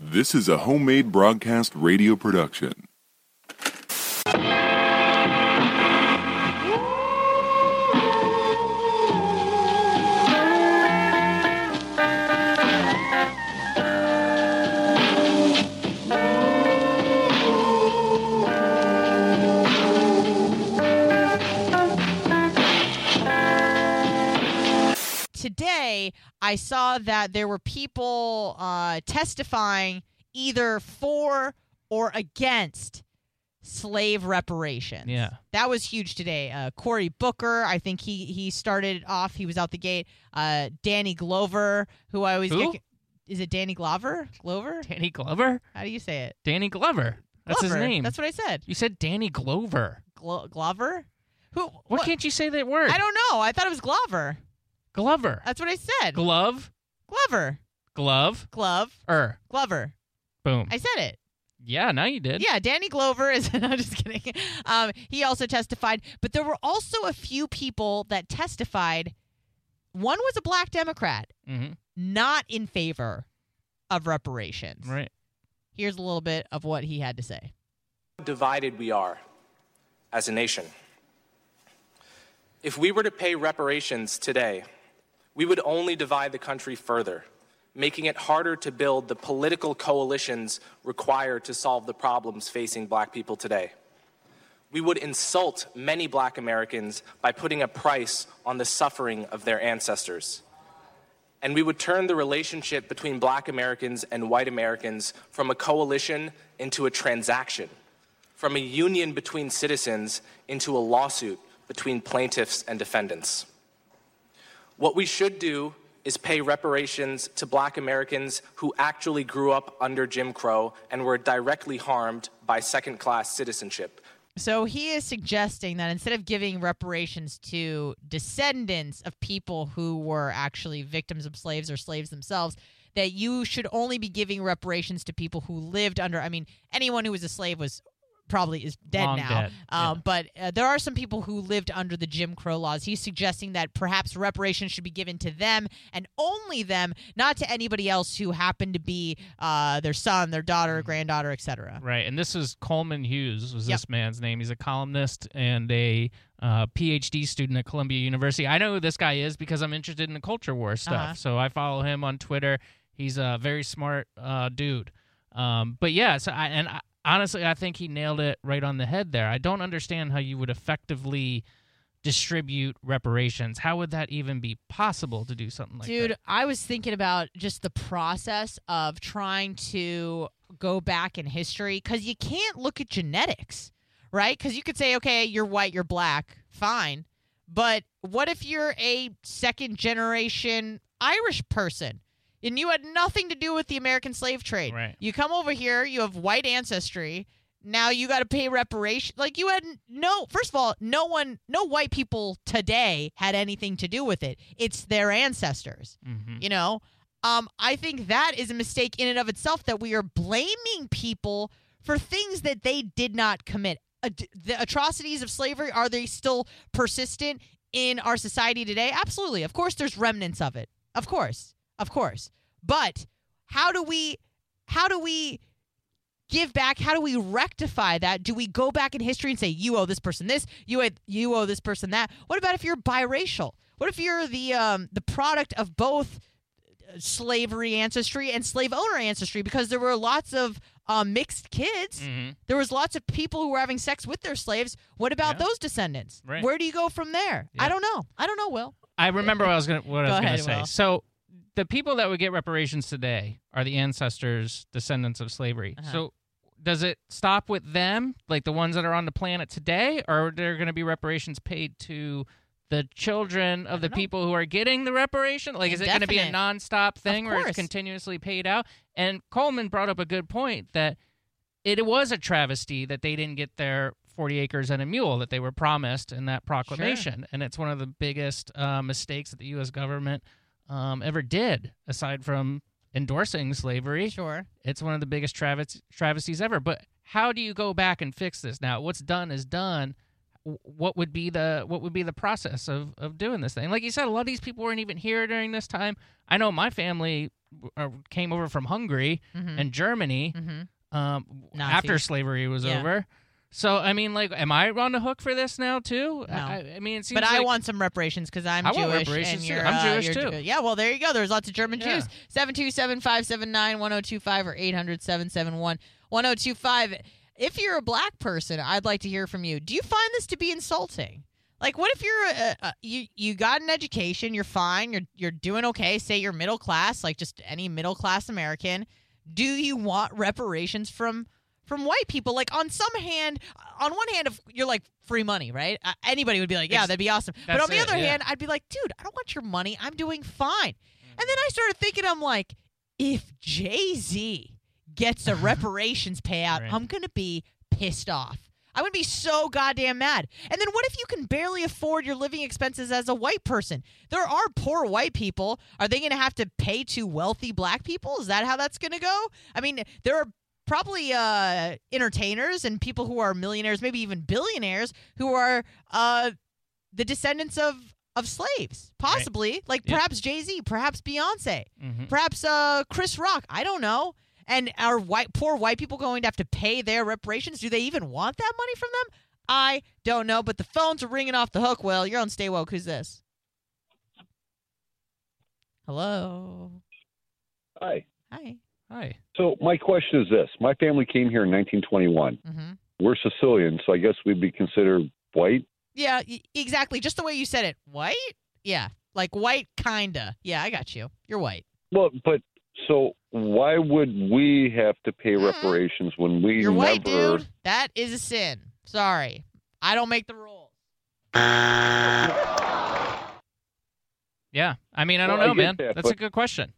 This is a homemade broadcast radio production. Today, I saw that there were people testifying either for or against slave reparations. Yeah. That was huge today. Cory Booker, I think he started off, he was out the gate. Danny Glover, who I always get... Is it Danny Glover? Danny Glover? How do you say it? Danny Glover. That's Glover. his name. That's what I said. You said Danny Glover. Glover? Who? Why can't you say that word? I don't know. I thought it was Glover. Glover. That's what I said. Glove. Glover. Glove. Glover. Boom. I said it. Yeah, now you did. Yeah, Danny Glover is... I'm just kidding. He also testified. But there were also a few people that testified. One was a black Democrat, not in favor of reparations. Right. Here's a little bit of what he had to say. Divided we are as a nation. If we were to pay reparations today, we would only divide the country further, making it harder to build the political coalitions required to solve the problems facing black people today. We would insult many black Americans by putting a price on the suffering of their ancestors. And we would turn the relationship between black Americans and white Americans from a coalition into a transaction, from a union between citizens into a lawsuit between plaintiffs and defendants. What we should do is pay reparations to black Americans who actually grew up under Jim Crow and were directly harmed by second-class citizenship. So he is suggesting that instead of giving reparations to descendants of people who were actually victims of slaves or slaves themselves, that you should only be giving reparations to people who lived under, anyone who was a slave probably is dead Long now. dead. Yeah. But there are some people who lived under the Jim Crow laws. He's suggesting that perhaps reparations should be given to them and only them, not to anybody else who happened to be their son, their daughter, granddaughter, etc. Right, and this is Coleman Hughes was this man's name. He's a columnist and a PhD student at Columbia University. I know who this guy is because I'm interested in the culture war stuff, so I follow him on Twitter. He's a very smart dude. But yeah, honestly, I think he nailed it right on the head there. I don't understand how you would effectively distribute reparations. How would that even be possible to do something like that? Dude, I was thinking about just the process of trying to go back in history, because you can't look at genetics, right? Because you could say, okay, you're white, you're black, fine. But what if you're a second-generation Irish person? And you had nothing to do with the American slave trade. Right. You come over here, you have white ancestry. Now you got to pay reparations. Like, you had first of all, no white people today had anything to do with it. It's their ancestors. You know? I think that is a mistake in and of itself, that we are blaming people for things that they did not commit. The atrocities of slavery, are they still persistent in our society today? Absolutely. Of course there's remnants of it. Of course. But how do we give back? How do we rectify that? Do we go back in history and say, you owe this person this, you owe this person that? What about if you're biracial? What if you're the product of both slavery ancestry and slave owner ancestry? Because there were lots of mixed kids. There was lots of people who were having sex with their slaves. What about those descendants? Right. Where do you go from there? Yeah. I don't know, Will. I remember what I was going to say. Will. So the people that would get reparations today are the ancestors, descendants of slavery. So does it stop with them, like the ones that are on the planet today, or are there going to be reparations paid to the children of the people who are getting the reparation? Like, is it going to be a nonstop thing where it's continuously paid out? And Coleman brought up a good point that it was a travesty that they didn't get their 40 acres and a mule that they were promised in that proclamation. Sure. And it's one of the biggest mistakes that the U.S. government ever did, aside from endorsing slavery. Sure. It's one of the biggest travesties ever. But how do you go back and fix this now? What's done is done. what would be the process of doing this thing. Like you said, a lot of these people weren't even here during this time. I know my family came over from Hungary and Germany after slavery was over. So, I mean, like, am I on the hook for this now, too? No. I mean, it seems But I like want some reparations because I'm I Jewish. want reparations, and too. you're, I'm Jewish, you're too. Yeah, well, there you go. There's lots of German Yeah. Jews. 727-579-1025 or 800-771-1025. If you're a black person, I'd like to hear from you. Do you find this to be insulting? Like, what if you're you got an education, you're fine, you're doing okay, say you're middle class, like just any middle class American. Do you want reparations from white people? Like, on one hand, if you're like free money, right? Anybody would be like, yeah, that'd be awesome. But on the other hand, I'd be like, dude, I don't want your money. I'm doing fine. And then I started thinking, I'm like, if Jay-Z gets a reparations payout, Right. I'm going to be pissed off. I would be so goddamn mad. And then what if you can barely afford your living expenses as a white person? There are poor white people. Are they going to have to pay to wealthy black people? Is that how that's going to go? I mean, there are probably entertainers and people who are millionaires, maybe even billionaires, who are the descendants of slaves, possibly. Right. Like perhaps Jay-Z, perhaps Beyonce, perhaps Chris Rock. I don't know. And are poor white people going to have to pay their reparations? Do they even want that money from them? I don't know, but the phones are ringing off the hook. Will, you're on Stay Woke. Who's this? Hello. Hi. Hi. Hi. So my question is this. My family came here in 1921. We're Sicilian, so I guess we'd be considered white. Yeah, exactly. Just the way you said it. White? Yeah. Like white, kinda. Yeah, I got you. You're white. Well, but so why would we have to pay reparations when we You're never... white, dude. That is a sin. Sorry. I don't make the rules. Yeah. I mean, I don't Well, know, I get man. that, That's a but- good question.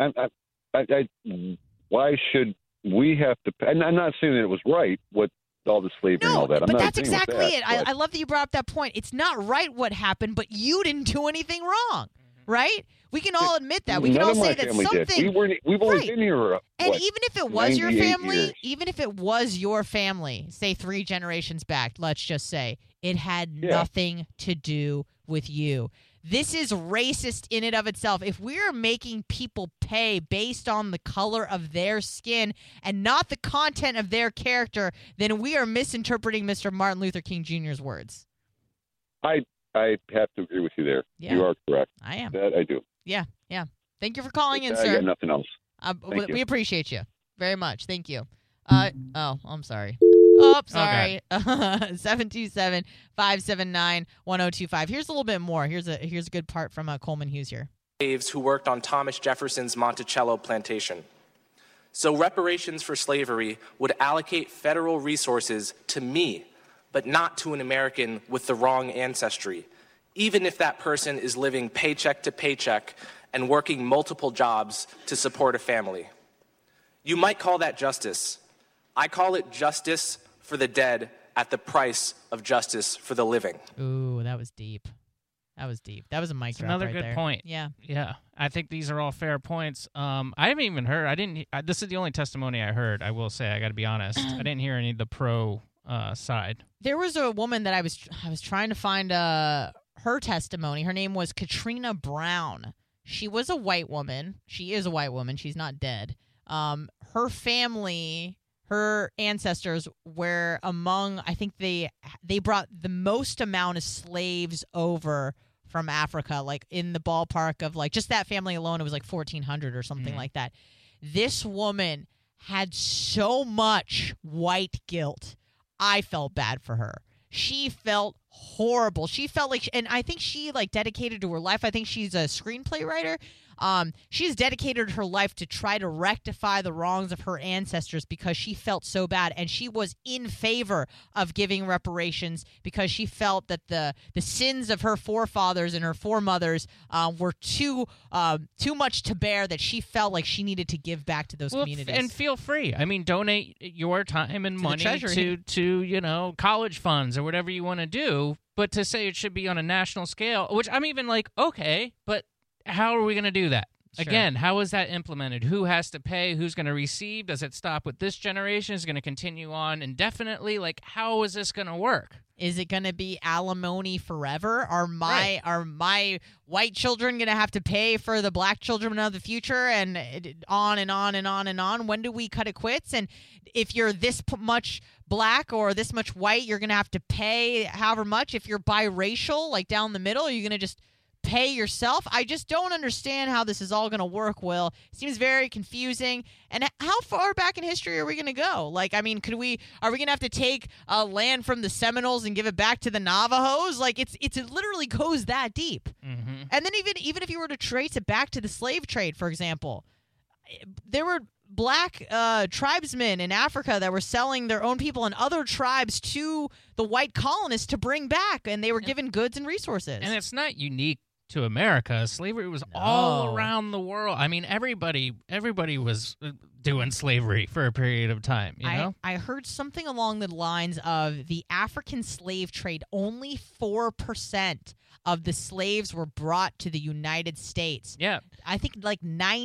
Why should we have to pay? And I'm not saying that it was right, what all the slavery and all that. I'm but not that's agreeing with exactly that, it. but- I love that you brought up that point. It's not right what happened, but you didn't do anything wrong, right? We can all admit that. We can None all of say my that family something. did. We've only Right. been here. And what, even if it was your 98 family, years. even if it was your family, say 3 generations back, let's just say, it had Yeah. nothing to do with you. This is racist in and of itself. If we're making people pay based on the color of their skin and not the content of their character, then we are misinterpreting Mr. Martin Luther King Jr.'s words. I have to agree with you there. Yeah. You are correct. I am. That I do. Yeah. Thank you for calling in, I sir. got nothing else. Thank We you. appreciate you very much. Thank you. I'm sorry. Oh, sorry. 727-579-1025. Here's a little bit more. Here's a good part from Coleman Hughes here. Slaves who worked on Thomas Jefferson's Monticello plantation. So reparations for slavery would allocate federal resources to me, but not to an American with the wrong ancestry, even if that person is living paycheck to paycheck and working multiple jobs to support a family. You might call that justice. I call it justice for the dead at the price of justice for the living. Ooh, that was deep. That was deep. That was a mic It's drop another right good there. point. Yeah. Yeah, I think these are all fair points. I haven't even heard. This is the only testimony I heard. I will say, I got to be honest. I didn't hear any of the pro side. There was a woman that I was trying to find her testimony. Her name was Katrina Brown. She was a white woman. She is a white woman. She's not dead. Her family, her ancestors were among, I think they brought the most amount of slaves over from Africa, like in the ballpark of like just that family alone, it was like 1,400 or something like that. This woman had so much white guilt. I felt bad for her. She felt horrible. She felt like, and I think she like dedicated to her life. I think she's a screenplay writer. She's dedicated her life to try to rectify the wrongs of her ancestors because she felt so bad, and she was in favor of giving reparations because she felt that the sins of her forefathers and her foremothers were too much to bear, that she felt like she needed to give back to those communities. And feel free. I mean, donate your time and the money treasury. to college funds or whatever you want to do. But to say it should be on a national scale, which I'm even like, okay, but how are we going to do that? Sure. Again, how is that implemented? Who has to pay? Who's going to receive? Does it stop with this generation? Is it going to continue on indefinitely? Like, how is this going to work? Is it going to be alimony forever? Are my white children going to have to pay for the black children of the future, and on and on and on and on? When do we cut it quits? And if you're this much black or this much white, you're going to have to pay however much. If you're biracial, like down the middle, are you going to just pay yourself? I just don't understand how this is all going to work, Will. It seems very confusing. And how far back in history are we going to go? Like, I mean, are we going to have to take land from the Seminoles and give it back to the Navajos? Like, it literally goes that deep. Mm-hmm. And then even if you were to trace it back to the slave trade, for example, there were black tribesmen in Africa that were selling their own people and other tribes to the white colonists to bring back, and they were given goods and resources. And it's not unique to America. Slavery was all around the world. I mean, everybody was doing slavery for a period of time, you know? I heard something along the lines of the African slave trade, only 4% of the slaves were brought to the United States. Yeah. I think like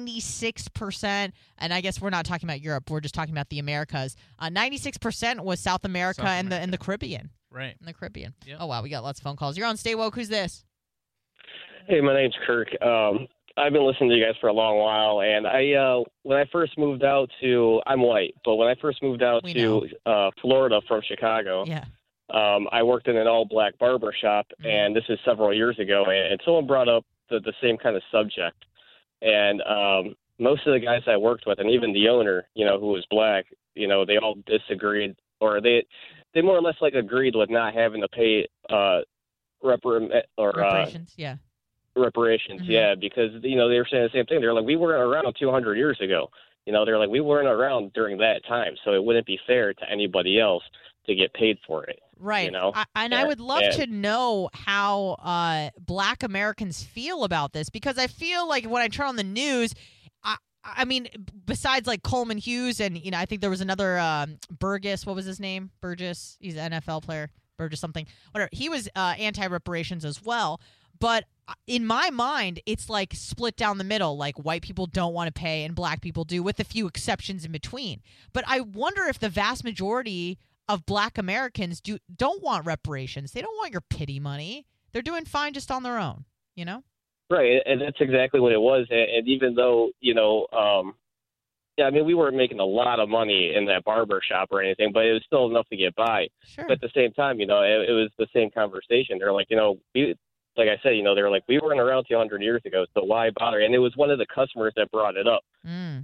96%, and I guess we're not talking about Europe, we're just talking about the Americas. 96% was South America, and the Caribbean. Right. In the Caribbean. Yep. Oh, wow, we got lots of phone calls. You're on Stay Woke. Who's this? Hey, my name's Kirk. I've been listening to you guys for a long while, and when I first moved out I'm white, but when I first moved out to Florida from Chicago, I worked in an all-black barber shop, and this is several years ago, and someone brought up the same kind of subject, and most of the guys I worked with, and even the owner, you know, who was black, you know, they all disagreed, or they more or less like agreed with not having to pay reparations, reparations, because, you know, they were saying the same thing. They're like, we weren't around 200 years ago. You know, they're like, we weren't around during that time, so it wouldn't be fair to anybody else to get paid for it. Right. You know? I would love to know how black Americans feel about this, because I feel like when I turn on the news, I mean, besides like Coleman Hughes and, you know, I think there was another Burgess. What was his name? Burgess. He's an NFL player. Burgess something. Whatever. He was anti-reparations as well. But in my mind, it's like split down the middle. Like white people don't want to pay and black people do, with a few exceptions in between. But I wonder if the vast majority of black Americans don't want reparations. They don't want your pity money. They're doing fine just on their own, you know? Right, and that's exactly what it was. And even though, you know, I mean, we weren't making a lot of money in that barber shop or anything, but it was still enough to get by. Sure. But at the same time, you know, it was the same conversation. They're like, you know, like I said, you know, they were like, we weren't around 200 years ago, so why bother? And it was one of the customers that brought it up. And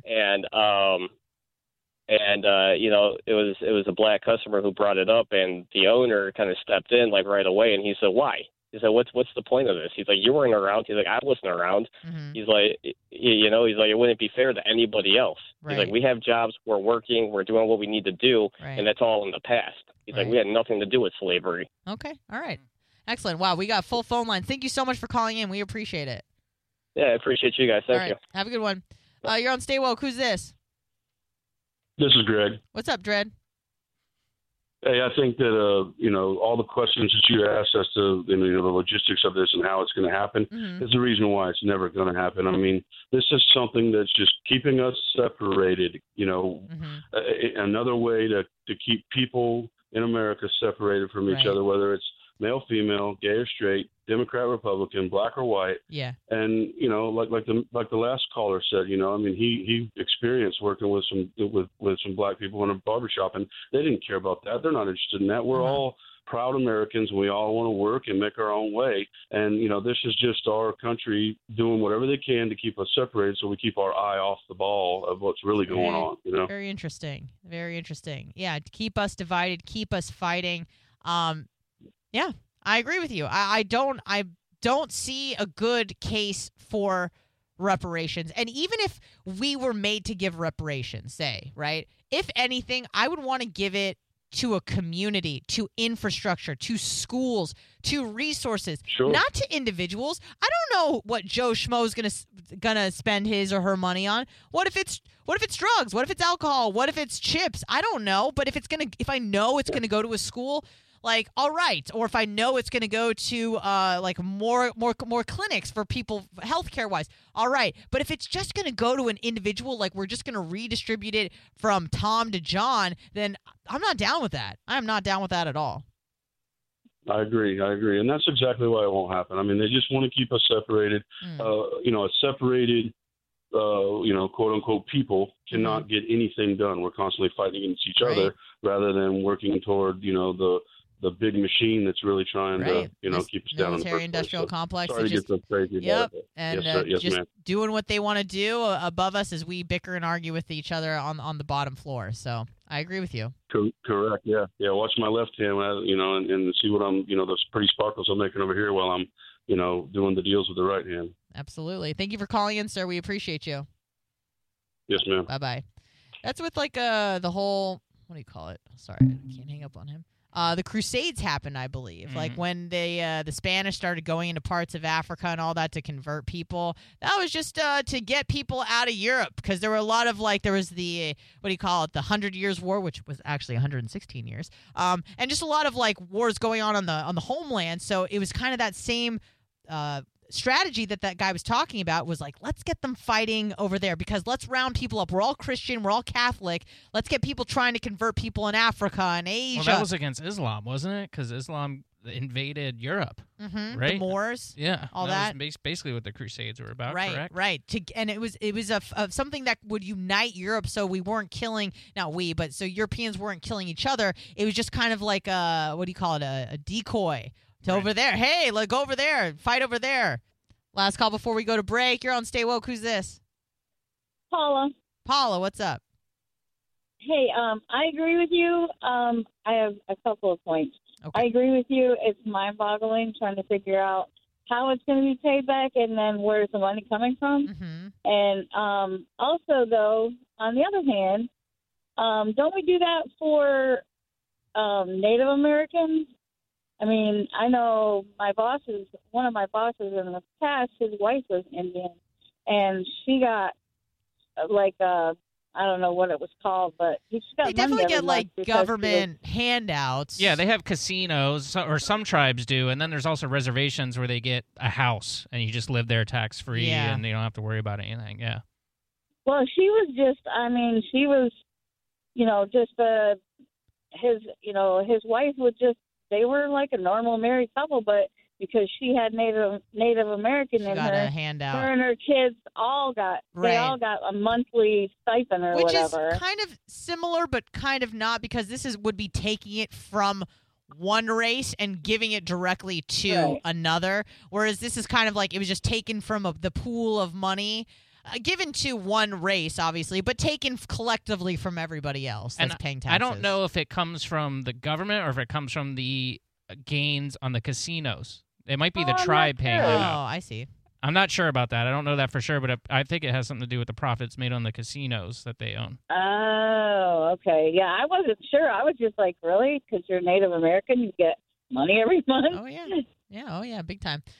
you know, it was a black customer who brought it up, and the owner kind of stepped in like right away, and he said, why? He said, what's the point of this? He's like, you weren't around. He's like, I wasn't around. He's like, you know, he's like, it wouldn't be fair to anybody else. He's like, we have jobs, we're working, we're doing what we need to do, and that's all in the past. He's like, we had nothing to do with slavery. Okay, all right. Excellent. Wow, we got full phone lines. Thank you so much for calling in. We appreciate it. Yeah, I appreciate you guys. Thank you. Have a good one. You're on Stay Woke. Who's this? This is Greg. What's up, Dred? Hey, I think that, you know, all the questions that you asked as to, you know, the logistics of this and how it's going to happen is the reason why it's never going to happen. I mean, this is something that's just keeping us separated, you know, another way to keep people in America separated from each other, whether it's male, female, gay or straight, Democrat, Republican, black or white. Yeah. And, you know, like the last caller said, you know, I mean, he experienced working with some black people in a barbershop, and they didn't care about that. They're not interested in that. We're all proud Americans. We all want to work and make our own way. And, you know, this is just our country doing whatever they can to keep us separated, so we keep our eye off the ball of what's really going on, you know? Very interesting. Very interesting. Yeah. Keep us divided, keep us fighting. Yeah, I agree with you. I don't see a good case for reparations. And even if we were made to give reparations, say, right, if anything, I would want to give it to a community, to infrastructure, to schools, to resources, not to individuals. I don't know what Joe Schmo's gonna spend his or her money on. What if it's drugs? What if it's alcohol? What if it's chips? I don't know. But if I know it's gonna go to a school, like, all right. Or if I know it's going to go to like more clinics for people healthcare wise, all right. But if it's just going to go to an individual, like we're just going to redistribute it from Tom to John, then I'm not down with that. I'm not down with that at all. I agree, and that's exactly why it won't happen. I mean, they just want to keep us separated. A separated, quote unquote, people cannot get anything done. We're constantly fighting against each other rather than working toward, the big machine that's really trying to, keep us down in the military-industrial complex. Sorry to get so crazy. Yep, and yes, just ma'am. doing what they want to do above us as we bicker and argue with each other on the bottom floor. So I agree with you. Correct. Yeah. Watch my left hand, and see what I'm, those pretty sparkles I'm making over here while I'm, doing the deals with the right hand. Absolutely. Thank you for calling in, sir. We appreciate you. Yes, ma'am. Bye-bye. That's with the whole, what do you call it? Sorry, I can't hang up on him. The Crusades happened, I believe. Like when the Spanish started going into parts of Africa and all that to convert people. That was just to get people out of Europe, because there were a lot of there was the, what do you call it, the 100 Years' War, which was actually 116 years, and just a lot of wars going on the homeland. So it was kind of that same strategy that guy was talking about, was let's get them fighting over there, because let's round people up. We're all Christian, we're all Catholic. Let's get people trying to convert people in Africa and Asia. Well, that was against Islam, wasn't it? Because Islam invaded Europe, right? The Moors, all that. Was basically what the Crusades were about, right? Correct? Right. And it was something that would unite Europe, so we weren't killing, so Europeans weren't killing each other. It was just kind of like what do you call it, a decoy. Over there. Hey, go over there. Fight over there. Last call before we go to break. You're on Stay Woke. Who's this? Paula. Paula, what's up? Hey, I agree with you. I have a couple of points. Okay. I agree with you. It's mind-boggling trying to figure out how it's going to be paid back and then where's the money coming from. Mm-hmm. And also, though, on the other hand, don't we do that for Native Americans? I mean, I know one of my bosses in the past, his wife was Indian, and she got I don't know what it was called, but she got they definitely get government was handouts. Yeah, they have casinos, or some tribes do, and then there's also reservations where they get a house and you just live there tax-free and you don't have to worry about anything. Yeah. Well, she was his wife would just. They were like a normal married couple, but because she had Native American in her, a handout. Her and her kids all got they all got a monthly stipend or whatever. Which is kind of similar, but kind of not, because this would be taking it from one race and giving it directly to another, whereas this is kind of it was just taken from the pool of money. Given to one race, obviously, but taken collectively from everybody else that's paying taxes. I don't know if it comes from the government or if it comes from the gains on the casinos. It might be the tribe paying them out. Oh, I see. I'm not sure about that. I don't know that for sure, but I think it has something to do with the profits made on the casinos that they own. Oh, okay. Yeah, I wasn't sure. I was just really? Because you're Native American, you get money every month? Oh, yeah. Yeah, big time.